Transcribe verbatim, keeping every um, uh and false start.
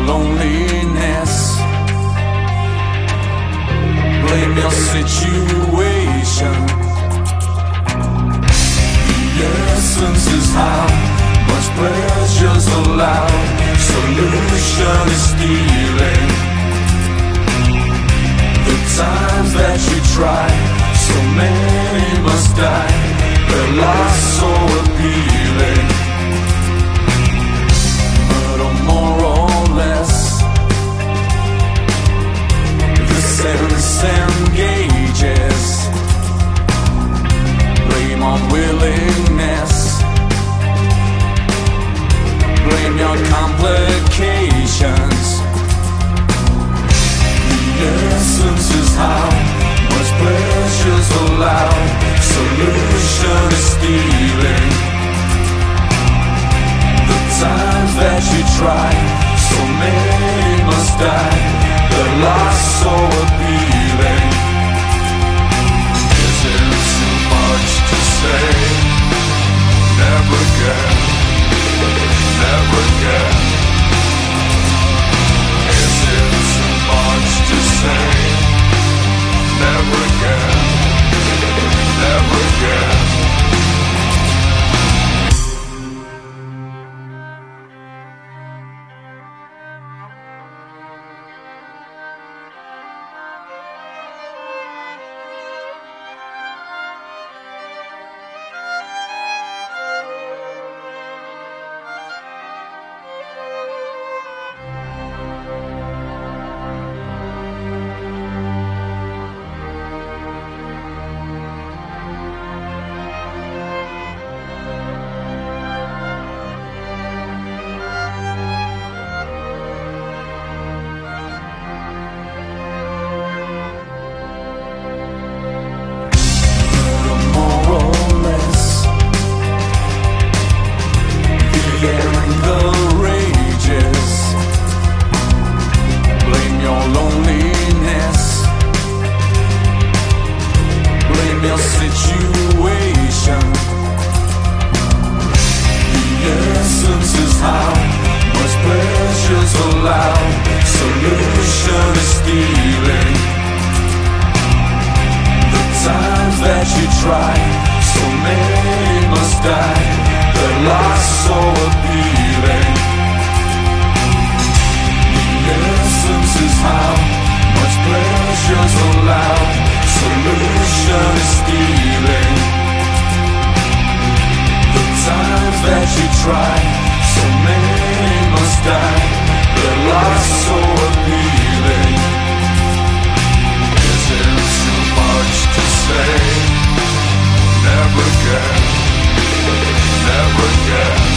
loneliness. Blame your situation. The essence is how much pleasure's allowed. Solution is stealing the times that you try. So many must die. Their lost so appealing. Murder more or less. The sense engages. Blame on willingness. Blame your complications. The essence is how much pleasure's allowed. Solution is stealing the times that you try. So many must die. The lost so appealing. Is it too much to say? Never again. Never again. Is it too much to say? Never again. Never again. Situation. The essence is how much pleasure's allowed. Solution is stealing the times that you try. So many must die. The lost so appealing. The essence is how much pleasure's allowed. Solution is stealing the times that you try. So many must die. The lost so appealing. Is it too much to say? Never again. Never again.